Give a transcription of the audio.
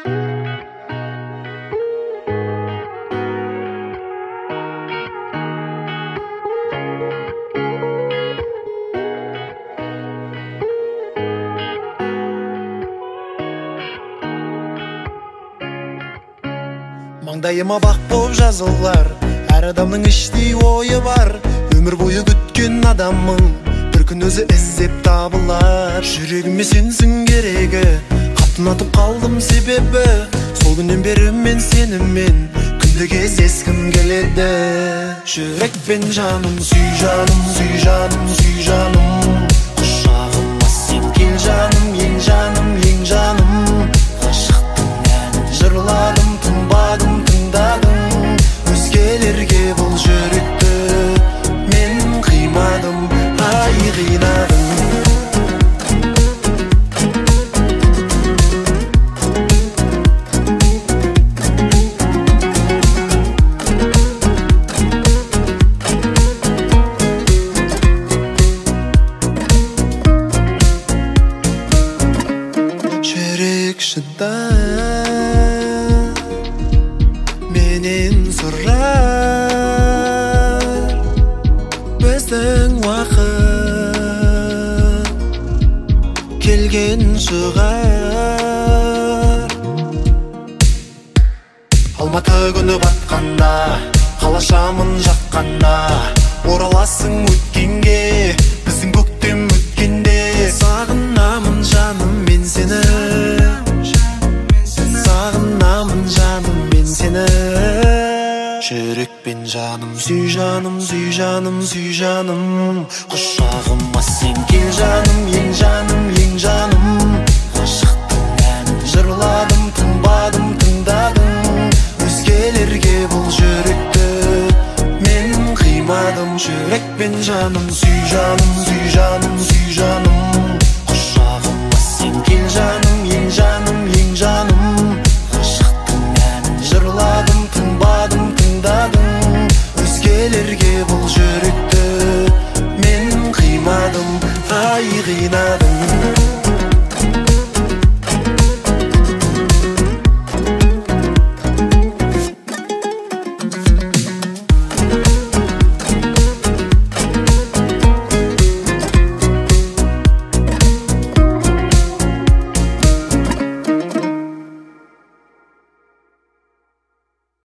Маңдайыма бақ боп жазылар, әр адамның іштей ойы бар. Өмір бойы күткен адамың бір күн өзі іздеп табылар. Жүрегіме сенсің керегі, қатынатып қалдым себебі. Сол күннен бері мен сенімен күнде кездескім келеді. Жүрекпен жаным, сүй жаным, сүй жаным, сүй жаным. Құшағыма сен кел жаным, ең жаным, ең жаным. Ғашықтың әнін жырладым, тыңбадым, тыңдадым. Өзгелерге бұл жүректі мен қимадым, ай қинадым. Жүрек шыдар, менен сұрар, біздің уақыт келген шығар. Алматы күні батқанда, қала шамын жаққанда, ораласың өткенге, біздің көктем өткенде. Сағынамын жаным мен сені, сағынамын жаным мен сені. Жүрекпен жаным, сүй жаным, сүй жаным, сүй жаным. Құшағыма сен кел жаным, ең жаным, ең жаным. Ғашықтың әнін жырладым, тыңбадым, тыңдадым. Өзгелерге бұл жүректі мен қимадым. Жүрекпен жаным, сүй жаным,